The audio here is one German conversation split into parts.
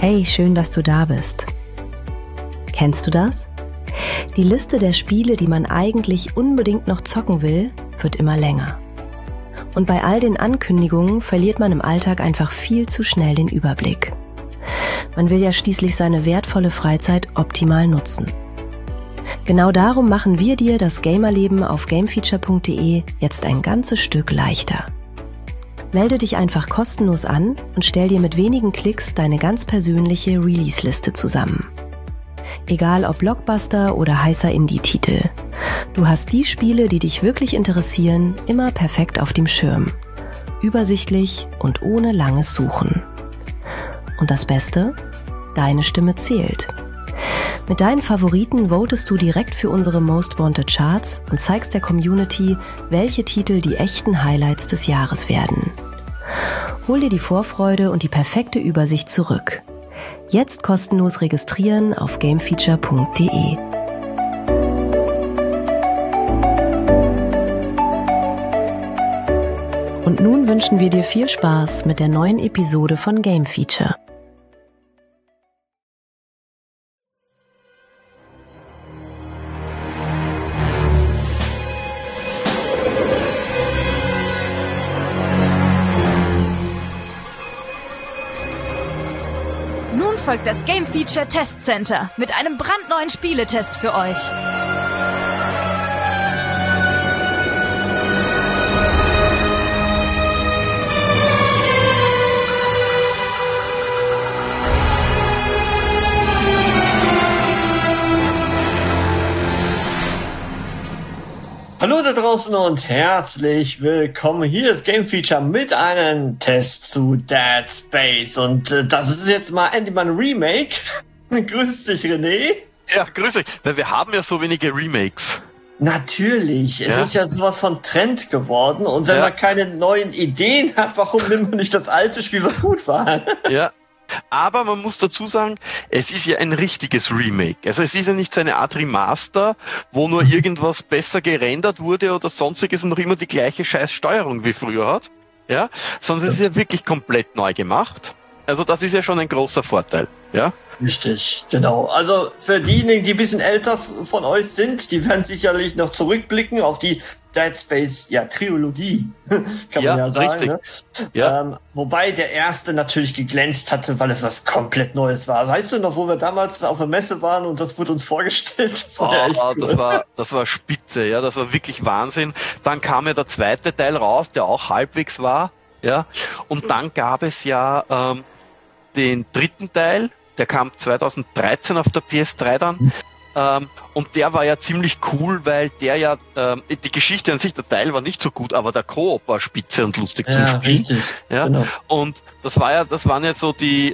Hey, schön, dass du da bist. Kennst du das? Die Liste der Spiele, die man eigentlich unbedingt noch zocken will, wird immer länger. Und bei all den Ankündigungen verliert man im Alltag einfach viel zu schnell den Überblick. Man will ja schließlich seine wertvolle Freizeit optimal nutzen. Genau darum machen wir dir das Gamerleben auf gamefeature.de jetzt ein ganzes Stück leichter. Melde dich einfach kostenlos an und stell dir mit wenigen Klicks deine ganz persönliche Release-Liste zusammen. Egal ob Blockbuster oder heißer Indie-Titel. Du hast die Spiele, die dich wirklich interessieren, immer perfekt auf dem Schirm. Übersichtlich und ohne langes Suchen. Und das Beste? Deine Stimme zählt. Mit deinen Favoriten votest du direkt für unsere Most Wanted Charts und zeigst der Community, welche Titel die echten Highlights des Jahres werden. Hol dir die Vorfreude und die perfekte Übersicht zurück. Jetzt kostenlos registrieren auf gamefeature.de. Und nun wünschen wir dir viel Spaß mit der neuen Episode von Game Feature. Nun folgt das Game Feature Test Center mit einem brandneuen Spieletest für euch. Hallo da draußen und herzlich willkommen. Hier ist Game Feature mit einem Test zu Dead Space. Und das ist jetzt mal endlich mal ein Remake. Grüß dich, René. Ja, grüß dich. Weil wir haben ja so wenige Remakes. Natürlich. Es ist ja sowas von Trend geworden. Und wenn man keine neuen Ideen hat, warum nimmt man nicht das alte Spiel, was gut war? Ja. Aber man muss dazu sagen, es ist ja ein richtiges Remake. Also es ist ja nicht so eine Art Remaster, wo nur irgendwas besser gerendert wurde oder sonstiges und noch immer die gleiche scheiß Steuerung wie früher hat. Ja, sondern es ist ja wirklich komplett neu gemacht. Also das ist ja schon ein großer Vorteil. Ja. Richtig, genau. Also für diejenigen, die ein bisschen älter von euch sind, die werden sicherlich noch zurückblicken auf die Dead Space, Trilogie, kann man ja sagen. Richtig. Ne? Ja. Wobei der erste natürlich geglänzt hatte, weil es was komplett Neues war. Weißt du noch, wo wir damals auf der Messe waren und das wurde uns vorgestellt? Das war spitze, ja, das war wirklich Wahnsinn. Dann kam ja der zweite Teil raus, der auch halbwegs war, ja. Und dann gab es ja den dritten Teil, der kam 2013 auf der PS3 dann. Und der war ja ziemlich cool, weil der ja, die Geschichte an sich, der Teil war nicht so gut, aber der Koop war spitze und lustig zum Spielen. Richtig, ja, genau. Und das waren jetzt so die,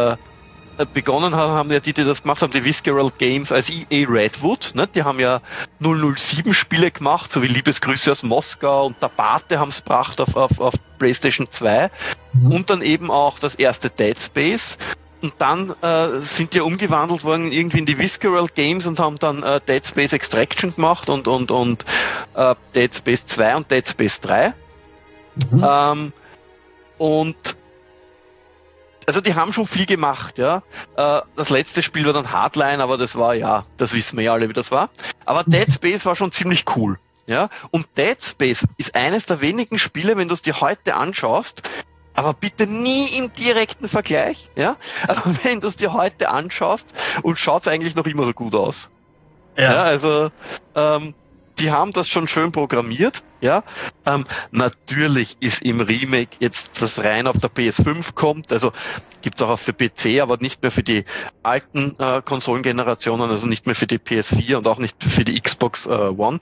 begonnen haben ja die das gemacht haben, die Visceral Games als EA Redwood, ne? Die haben ja 007 Spiele gemacht, so wie Liebesgrüße aus Moskau und der Pate haben es gebracht auf PlayStation 2 und dann eben auch das erste Dead Space. Und dann sind die umgewandelt worden irgendwie in die Visceral Games und haben dann Dead Space Extraction gemacht und Dead Space 2 und Dead Space 3. Und also die haben schon viel gemacht, ja. Das letzte Spiel war dann Hardline, aber das war, das wissen wir ja alle, wie das war. Aber Dead Space war schon ziemlich cool, ja. Und Dead Space ist eines der wenigen Spiele, wenn du es dir heute anschaust, aber bitte nie im direkten Vergleich, ja. Also wenn du es dir heute anschaust und schaut es eigentlich noch immer so gut aus. Ja, also die haben das schon schön programmiert, ja. Natürlich ist im Remake jetzt das rein auf der PS5 kommt, also gibt's auch für PC, aber nicht mehr für die alten Konsolengenerationen, also nicht mehr für die PS4 und auch nicht für die Xbox One.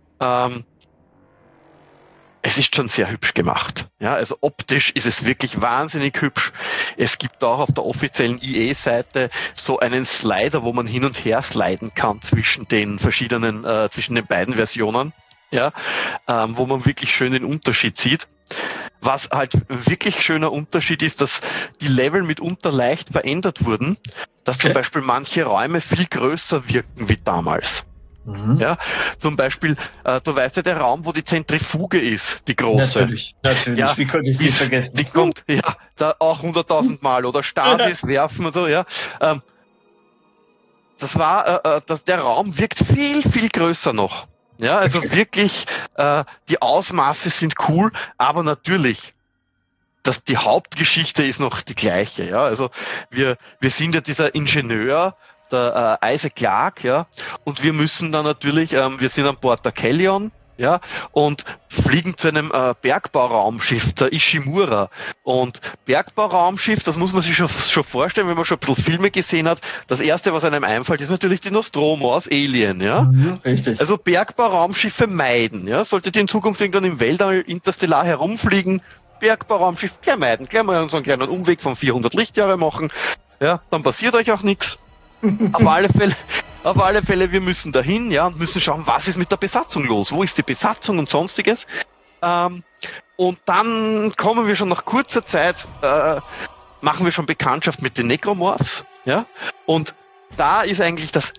Es ist schon sehr hübsch gemacht. Ja, also optisch ist es wirklich wahnsinnig hübsch. Es gibt auch auf der offiziellen EA-Seite so einen Slider, wo man hin und her sliden kann zwischen den verschiedenen, zwischen den beiden Versionen. Ja, wo man wirklich schön den Unterschied sieht. Was halt wirklich schöner Unterschied ist, dass die Level mitunter leicht verändert wurden, dass zum Beispiel manche Räume viel größer wirken wie damals. Ja, zum Beispiel, du weißt ja, der Raum, wo die Zentrifuge ist, die große. Natürlich. Ja, Wie könnte ich sie vergessen? Die kommt, ja, da auch 100.000 Mal oder Stasis werfen und so, ja. Das war, der Raum wirkt viel, viel größer noch. Ja, also wirklich, die Ausmaße sind cool, aber natürlich, die Hauptgeschichte ist noch die gleiche. Ja, also wir sind ja dieser Ingenieur, der Isaac Clarke, ja, und wir müssen dann natürlich, wir sind an Bord der Kellion, ja, und fliegen zu einem Bergbauraumschiff, der Ishimura. Und Bergbauraumschiff, das muss man sich schon vorstellen, wenn man schon ein bisschen Filme gesehen hat. Das erste, was einem einfällt, ist natürlich die Nostromo aus Alien, ja. Richtig. Also Bergbauraumschiffe meiden, ja. Solltet ihr in Zukunft irgendwann im Weltall interstellar herumfliegen, Bergbauraumschiff gleich meiden, gleich mal so einen kleinen Umweg von 400 Lichtjahre machen, ja, dann passiert euch auch nichts. Auf alle Fälle, wir müssen dahin, ja, und müssen schauen, was ist mit der Besatzung los? Wo ist die Besatzung und sonstiges? Und dann kommen wir schon nach kurzer Zeit, machen wir schon Bekanntschaft mit den Necromorphs, ja. Und da ist eigentlich das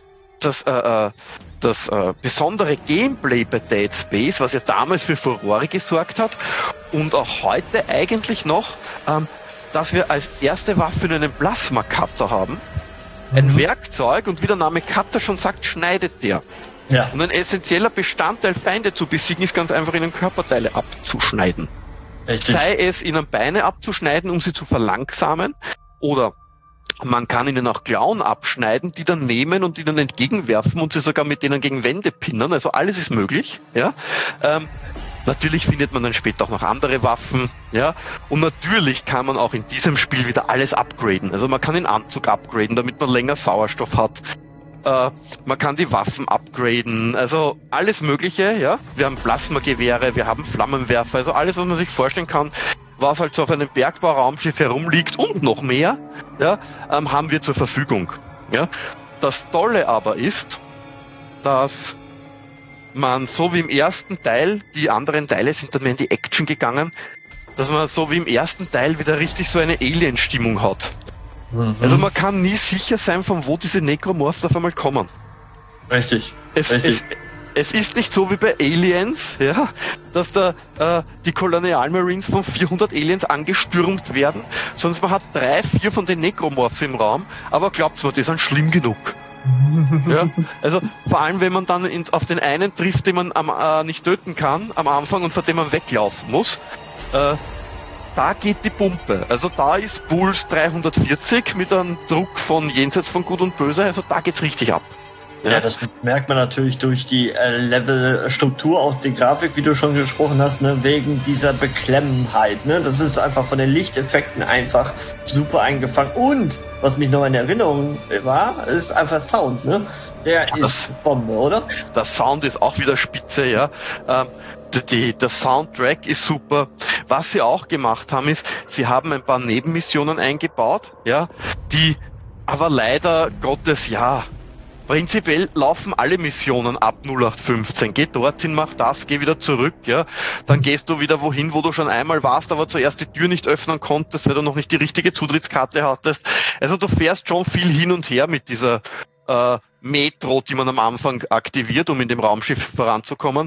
besondere Gameplay bei Dead Space, was ja damals für Furore gesorgt hat und auch heute eigentlich noch, dass wir als erste Waffe einen Plasma-Cutter haben. Ein Werkzeug, und wie der Name Cutter schon sagt, schneidet der. Ja. Und ein essentieller Bestandteil, Feinde zu besiegen, ist ganz einfach, ihnen Körperteile abzuschneiden. Richtig. Sei es ihnen Beine abzuschneiden, um sie zu verlangsamen, oder man kann ihnen auch Klauen abschneiden, die dann nehmen und ihnen entgegenwerfen und sie sogar mit denen gegen Wände pinnen. Also alles ist möglich. Ja. Natürlich findet man dann später auch noch andere Waffen, ja, und natürlich kann man auch in diesem Spiel wieder alles upgraden. Also man kann den Anzug upgraden, damit man länger Sauerstoff hat. Man kann die Waffen upgraden, also alles Mögliche, ja. Wir haben Plasmagewehre, wir haben Flammenwerfer, also alles, was man sich vorstellen kann, was halt so auf einem Bergbauraumschiff herumliegt und noch mehr, ja, haben wir zur Verfügung. Ja. Das Tolle aber ist, dass man so wie im ersten Teil, die anderen Teile sind dann mehr in die Action gegangen, dass man so wie im ersten Teil wieder richtig so eine Alien-Stimmung hat. Also man kann nie sicher sein, von wo diese Necromorphs auf einmal kommen. Richtig. Es ist nicht so wie bei Aliens, ja, dass die Colonial Marines von 400 Aliens angestürmt werden, sondern man hat 3, 4 von den Necromorphs im Raum, aber glaubt mir, die sind schlimm genug. Ja, also vor allem, wenn man dann auf den einen trifft, den man nicht töten kann am Anfang und vor dem man weglaufen muss, da geht die Pumpe. Also da ist Puls 340 mit einem Druck von jenseits von Gut und Böse, also da geht's richtig ab. Ja, das merkt man natürlich durch die Levelstruktur, auch die Grafik, wie du schon gesprochen hast, ne, wegen dieser Beklemmendheit. Ne? Das ist einfach von den Lichteffekten einfach super eingefangen. Und was mich noch in Erinnerung war, ist einfach Sound. Ne? Der ist Bombe, oder? Der Sound ist auch wieder spitze, ja. Der Soundtrack ist super. Was sie auch gemacht haben, ist, sie haben ein paar Nebenmissionen eingebaut, ja, die aber leider Gottes, ja, prinzipiell laufen alle Missionen ab 0815. Geh dorthin, mach das, geh wieder zurück, ja. Dann gehst du wieder wohin, wo du schon einmal warst, aber zuerst die Tür nicht öffnen konntest, weil du noch nicht die richtige Zutrittskarte hattest. Also du fährst schon viel hin und her mit dieser Metro, die man am Anfang aktiviert, um in dem Raumschiff voranzukommen.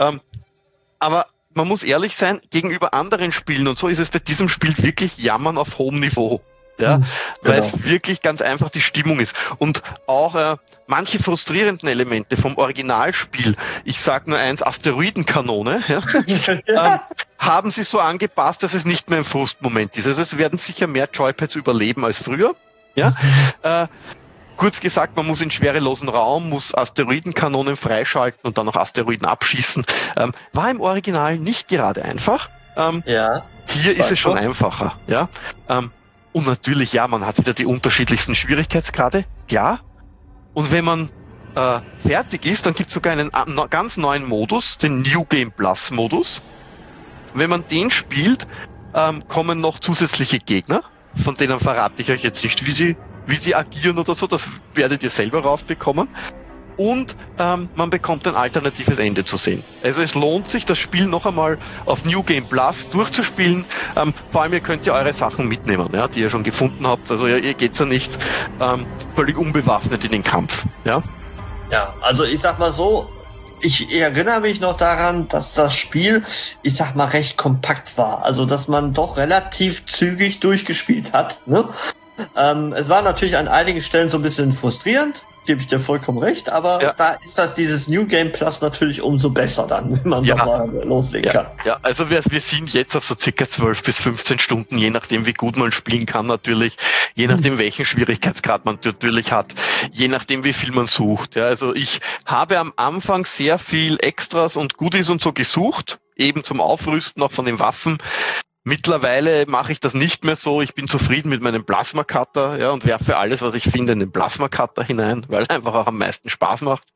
Aber man muss ehrlich sein, gegenüber anderen Spielen, und so ist es bei diesem Spiel wirklich Jammern auf hohem Niveau. Ja, weil es wirklich ganz einfach die Stimmung ist. Und auch manche frustrierenden Elemente vom Originalspiel, ich sag nur eins, Asteroidenkanone, ja, haben sie so angepasst, dass es nicht mehr ein Frustmoment ist. Also es werden sicher mehr Joypads überleben als früher. Ja, kurz gesagt, man muss in schwerelosen Raum, muss Asteroidenkanonen freischalten und dann noch Asteroiden abschießen. War im Original nicht gerade einfach. Hier ist es schon einfacher. Ja. Und natürlich, ja, man hat wieder die unterschiedlichsten Schwierigkeitsgrade, klar. Und wenn man fertig ist, dann gibt es sogar einen ganz neuen Modus, den New Game Plus Modus. Wenn man den spielt, kommen noch zusätzliche Gegner, von denen verrate ich euch jetzt nicht, wie sie agieren oder so, das werdet ihr selber rausbekommen. Und man bekommt ein alternatives Ende zu sehen. Also es lohnt sich, das Spiel noch einmal auf New Game Plus durchzuspielen. Vor allem, ihr könnt ja eure Sachen mitnehmen, ja, die ihr schon gefunden habt. Also ihr geht's ja nicht völlig unbewaffnet in den Kampf. Ja? Ja, also ich sag mal so, ich erinnere mich noch daran, dass das Spiel, ich sag mal, recht kompakt war. Also, dass man doch relativ zügig durchgespielt hat. Ne? Es war natürlich an einigen Stellen so ein bisschen frustrierend, gebe ich dir vollkommen recht, aber da ist dieses New Game Plus natürlich umso besser dann, wenn man nochmal loslegen kann. Ja, also wir sind jetzt auf so circa 12 bis 15 Stunden, je nachdem wie gut man spielen kann natürlich, je nachdem welchen Schwierigkeitsgrad man natürlich hat, je nachdem wie viel man sucht. Ja, also ich habe am Anfang sehr viel Extras und Goodies und so gesucht, eben zum Aufrüsten auch von den Waffen. Mittlerweile mache ich das nicht mehr so. Ich bin zufrieden mit meinem Plasma-Cutter, und werfe alles, was ich finde, in den Plasma-Cutter hinein, weil er einfach auch am meisten Spaß macht.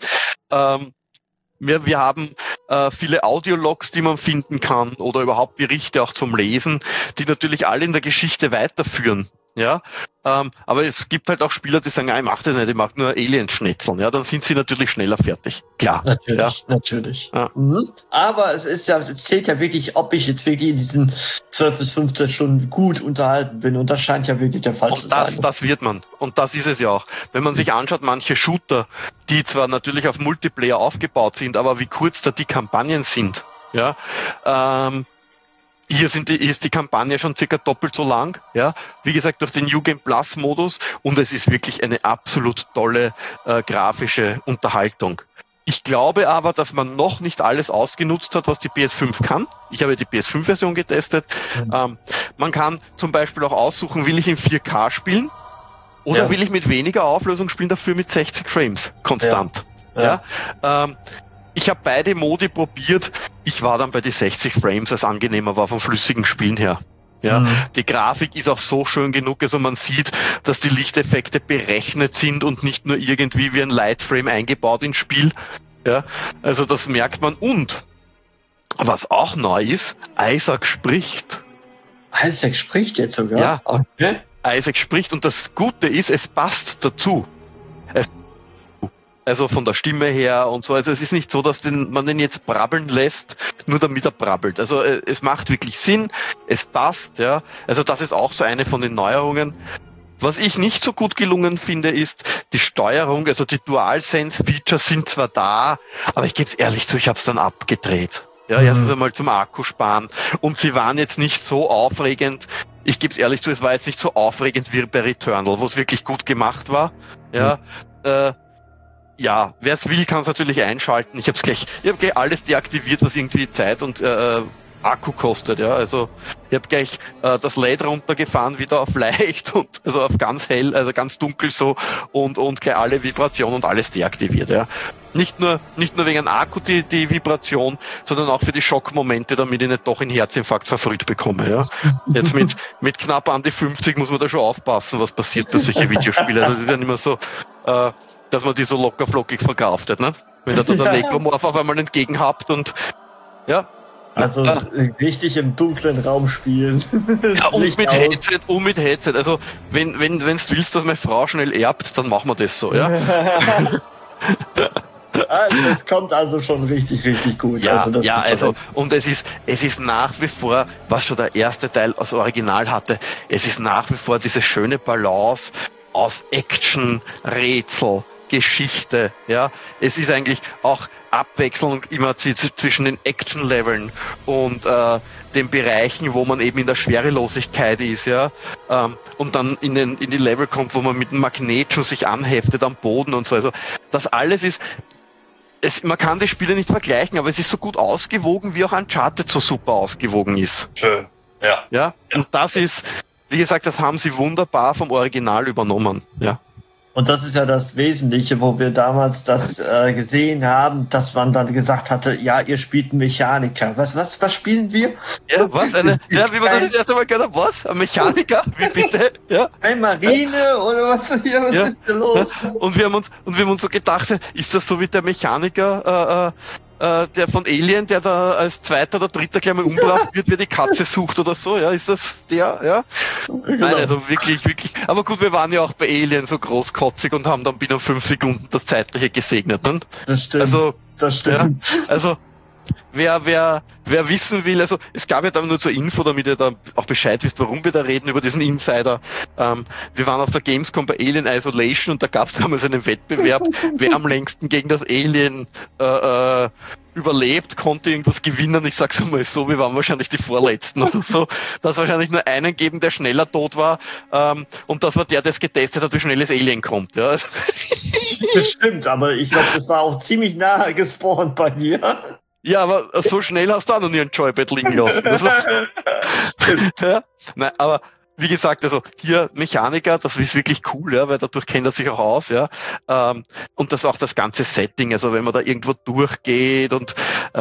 Wir haben viele Audiologs, die man finden kann oder überhaupt Berichte auch zum Lesen, die natürlich alle in der Geschichte weiterführen. Ja, aber es gibt halt auch Spieler, die sagen, ich mach das nicht, ich mag nur Aliens schnetzeln. Ja, dann sind sie natürlich schneller fertig. Klar. Natürlich. Ja. Mhm. Aber es zählt ja wirklich, ob ich jetzt wirklich in diesen 12 bis 15 Stunden gut unterhalten bin. Und das scheint ja wirklich der Fall zu sein. Das wird man. Und das ist es ja auch. Wenn man sich anschaut, manche Shooter, die zwar natürlich auf Multiplayer aufgebaut sind, aber wie kurz da die Kampagnen sind. Ja, Hier ist die Kampagne schon circa doppelt so lang, Wie gesagt, durch den New Game Plus Modus, und es ist wirklich eine absolut tolle grafische Unterhaltung. Ich glaube aber, dass man noch nicht alles ausgenutzt hat, was die PS5 kann. Ich habe die PS5-Version getestet. Man kann zum Beispiel auch aussuchen, will ich in 4K spielen oder will ich mit weniger Auflösung spielen, dafür mit 60 Frames konstant. Ich habe beide Modi probiert. Ich war dann bei die 60 Frames, als angenehmer war vom flüssigen Spielen her. Die Grafik ist auch so schön genug, also man sieht, dass die Lichteffekte berechnet sind und nicht nur irgendwie wie ein Lightframe eingebaut ins Spiel. Also das merkt man. Und was auch neu ist, Isaac spricht. Isaac spricht jetzt sogar? Ja, okay. Isaac spricht, und das Gute ist, es passt dazu. Also von der Stimme her und so. Also es ist nicht so, dass man den jetzt brabbeln lässt, nur damit er brabbelt. Also es macht wirklich Sinn, es passt, Also das ist auch so eine von den Neuerungen. Was ich nicht so gut gelungen finde, ist die Steuerung. Also die DualSense-Features sind zwar da, aber ich gebe es ehrlich zu, ich habe es dann abgedreht. Erstens einmal zum Akkusparen. Und sie waren jetzt nicht so aufregend. Ich gebe es ehrlich zu, es war jetzt nicht so aufregend wie bei Returnal, wo es wirklich gut gemacht war. Wer es will, kann es natürlich einschalten. Ich habe gleich alles deaktiviert, was irgendwie Zeit und Akku kostet. Also ich habe gleich das LED runtergefahren, wieder auf leicht und also auf ganz hell, also ganz dunkel so und gleich alle Vibrationen und alles deaktiviert. Nicht nur wegen dem Akku die Vibration, sondern auch für die Schockmomente, damit ich nicht doch einen Herzinfarkt verfrüht bekomme. Jetzt mit knapp an die 50 muss man da schon aufpassen, was passiert bei solchen Videospielen. Also das ist ja nicht mehr so, dass man die so lockerflockig verkauft hat, ne? Wenn da der Necromorph auf einmal entgegenhabt und Also richtig im dunklen Raum spielen. Und mit Headset. Also wenn du willst, dass meine Frau schnell erbt, dann machen wir das so, Es kommt also schon richtig, richtig gut. Und es ist nach wie vor, was schon der erste Teil als Original hatte, es ist nach wie vor diese schöne Balance aus Action, Rätsel, Geschichte, Es ist eigentlich auch Abwechslung immer zwischen den Action-Leveln und den Bereichen, wo man eben in der Schwerelosigkeit ist, und dann in die Level kommt, wo man mit dem Magnetschuss sich anheftet am Boden und so. Also das alles ist, man kann die Spiele nicht vergleichen, aber es ist so gut ausgewogen, wie auch Uncharted so super ausgewogen ist. Schön, ja. Und das ist, wie gesagt, das haben sie wunderbar vom Original übernommen, Und das ist ja das Wesentliche, wo wir damals das gesehen haben, dass man dann gesagt hatte, ihr spielt einen Mechaniker. Was spielen wir? Was? Wie man das erste Mal gehört hat, was? Ein Mechaniker? Wie bitte? Ein Marine oder was hier? Was ist denn los? Und wir haben uns so gedacht, ist das so wie der Mechaniker, der von Alien, der da als zweiter oder dritter gleich mal umgebracht wird, wer die Katze sucht oder so, ist das der, Genau. Nein, also wirklich. Aber gut, wir waren ja auch bei Alien so großkotzig und haben dann binnen 5 Sekunden das Zeitliche gesegnet, ne? Das stimmt. Das stimmt. Also, wer wissen will, also es gab ja da nur zur Info, damit ihr da auch Bescheid wisst, warum wir da reden, über diesen Insider. Wir waren auf der Gamescom bei Alien Isolation und da gab es damals einen Wettbewerb, wer am längsten gegen das Alien überlebt, konnte irgendwas gewinnen. Ich sag's mal so, wir waren wahrscheinlich die Vorletzten oder so. Dass wahrscheinlich nur einen geben, der schneller tot war. Und das war der es getestet hat, wie schnell das Alien kommt. Ja. Bestimmt, aber ich glaube, das war auch ziemlich nahe gespawnt bei dir. Ja, aber so schnell hast du auch noch nie ein Joypad liegen lassen. Stimmt. Ja? Nein, aber wie gesagt, also hier Mechaniker, das ist wirklich cool, ja, weil dadurch kennt er sich auch aus, ja. Und das auch das ganze Setting, also wenn man da irgendwo durchgeht und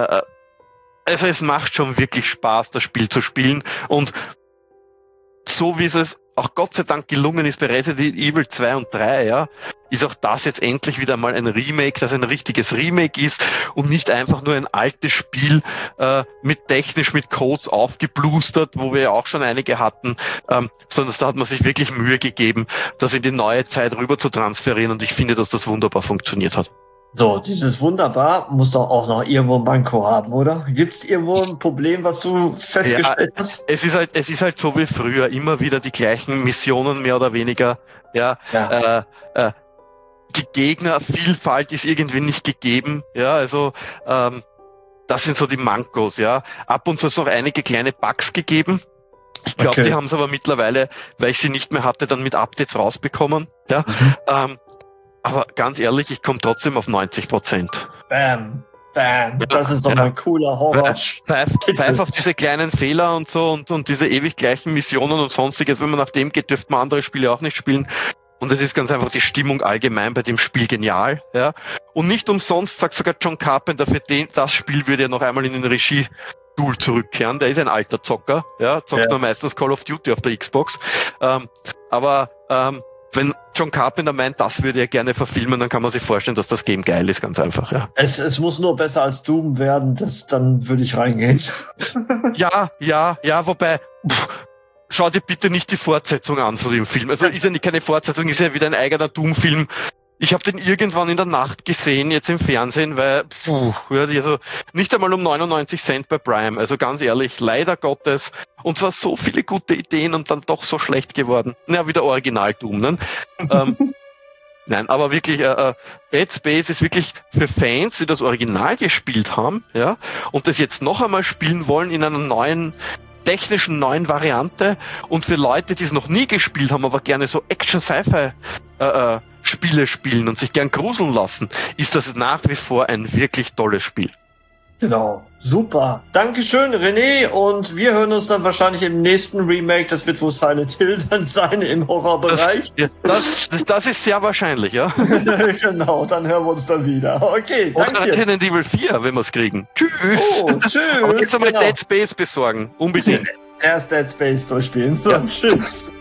also es macht schon wirklich Spaß, das Spiel zu spielen. Und so wie es auch Gott sei Dank gelungen ist bei Resident Evil 2 und 3, ja, ist auch das jetzt endlich wieder mal ein Remake, das ein richtiges Remake ist und nicht einfach nur ein altes Spiel mit Codes aufgeblustert, wo wir ja auch schon einige hatten, sondern da hat man sich wirklich Mühe gegeben, das in die neue Zeit rüber zu transferieren und ich finde, dass das wunderbar funktioniert hat. So, dieses Wunderbar muss doch auch noch irgendwo ein Manko haben, oder? Gibt's irgendwo ein Problem, was du festgestellt hast? Es ist halt so wie früher, immer wieder die gleichen Missionen, mehr oder weniger. Ja. Die Gegnervielfalt ist irgendwie nicht gegeben. Ja, also das sind so die Mankos. Ja, ab und zu ist noch einige kleine Bugs gegeben. Ich glaube, die haben es aber mittlerweile, weil ich sie nicht mehr hatte, dann mit Updates rausbekommen. Ja. Aber ganz ehrlich, ich komme trotzdem auf 90%. Bam. Das ist doch mal ein cooler Horror. Pfeif auf diese kleinen Fehler und so und diese ewig gleichen Missionen und sonstiges. Wenn man nach dem geht, dürfte man andere Spiele auch nicht spielen. Und es ist ganz einfach die Stimmung allgemein bei dem Spiel genial. Ja. Und nicht umsonst sagt sogar John Carpenter, für das Spiel würde er noch einmal in den Regie-Tool zurückkehren. Der ist ein alter Zocker. Ja, zockt nur meistens Call of Duty auf der Xbox. Aber wenn John Carpenter meint, das würde er gerne verfilmen, dann kann man sich vorstellen, dass das Game geil ist, ganz einfach, ja. Es muss nur besser als Doom werden, dann würde ich reingehen. Ja, wobei, schau dir bitte nicht die Fortsetzung an zu dem Film. Also ist ja nicht keine Fortsetzung, ist ja wieder ein eigener Doom-Film. Ich habe den irgendwann in der Nacht gesehen, jetzt im Fernsehen, weil, also nicht einmal um 99 Cent bei Prime. Also ganz ehrlich, leider Gottes. Und zwar so viele gute Ideen und dann doch so schlecht geworden. Ja, wieder Original Doom, ne? Nein, aber wirklich, Dead Space ist wirklich für Fans, die das Original gespielt haben, ja, und das jetzt noch einmal spielen wollen in einer neuen Variante und für Leute, die es noch nie gespielt haben, aber gerne so Action-Sci-Fi Spiele spielen und sich gern gruseln lassen, ist das nach wie vor ein wirklich tolles Spiel. Genau, super. Dankeschön, René, und wir hören uns dann wahrscheinlich im nächsten Remake, das wird wohl Silent Hill dann sein im Horrorbereich. Das ist sehr wahrscheinlich, ja. Genau, dann hören wir uns dann wieder. Okay, danke. Oder Resident Evil 4, wenn wir es kriegen. Tschüss. Oh, tschüss. Aber jetzt einmal Dead Space besorgen, unbedingt. Erst Dead Space durchspielen. So, ja. Tschüss.